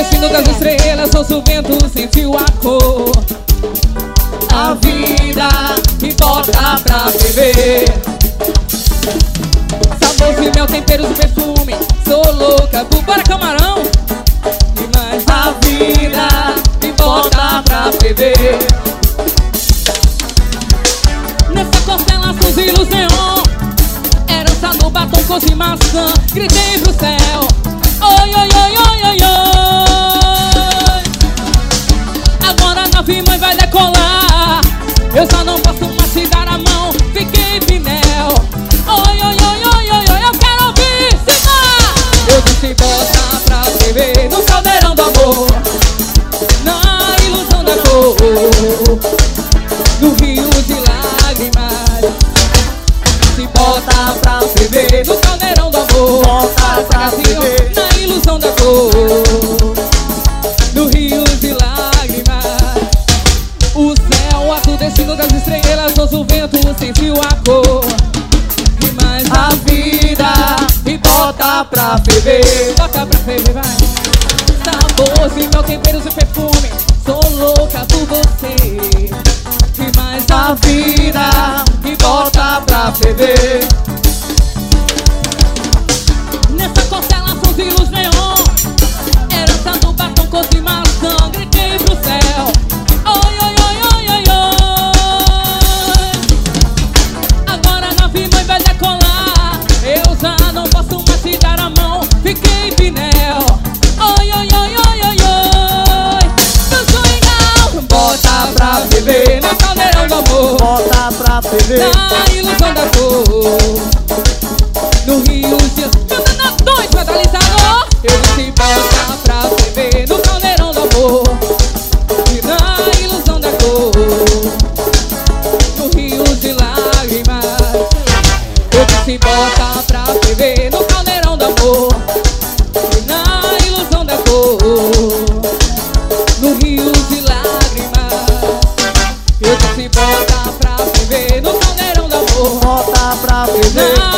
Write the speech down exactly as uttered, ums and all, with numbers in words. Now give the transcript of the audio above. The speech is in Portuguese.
destino das estrelas, sou o vento sem fio a cor. A vida me bota pra beber. Sabor de mel, temperos e perfume. Sou louca por bora camarão. E mais a vida me bota pra beber. Nessa constelação de luz neon, herança no batom cor de maçã. Gritei pro céu, oi, oi, oi, oi, oi, oi. Agora a nave mãe vai decolar. Eu só não posso mais te dar a mão. Fiquei pinel. Oi, oi, oi, oi, oi, oi. Eu quero ouvir, Simar. Eu disse bota pra beber no caldeirão do amor, na ilusão da cor, no rio de lágrimas. Se bota pra beber no caldeirão do amor, bota pra beber na ilusão da cor, no rio de lágrimas. O céu azul, destino das estrelas, ouço o vento sem fio a cor. E mais a vida me bota pra beber. Bota pra beber, vai. Sabores e mel, temperos e perfume. Sou louca por você. E mais a vida me bota pra beber. Nessa constelação de luz neon, herança do batom cor de maçã. Gritei pro céu, oi, oi, oi, oi, oi, oi. Agora a nave mãe vai decolar. Eu já não posso mais te dar a mão. Fiquei pinel. Oi, oi, oi, oi, oi, oi. Meu sonho, bota pra beber no caldeirão do amor, Bota pra beber na ilusão da cor, no rio de... Meu Deus, dois vandalizador. Eu disse bota pra beber no caldeirão do amor, e na ilusão da cor, no rio de lágrimas. Eu disse bota pra beber no caldeirão do amor, e na ilusão da cor, no rio de lágrimas. Eu disse bota pra beber no caldeirão do amor, Bota pra beber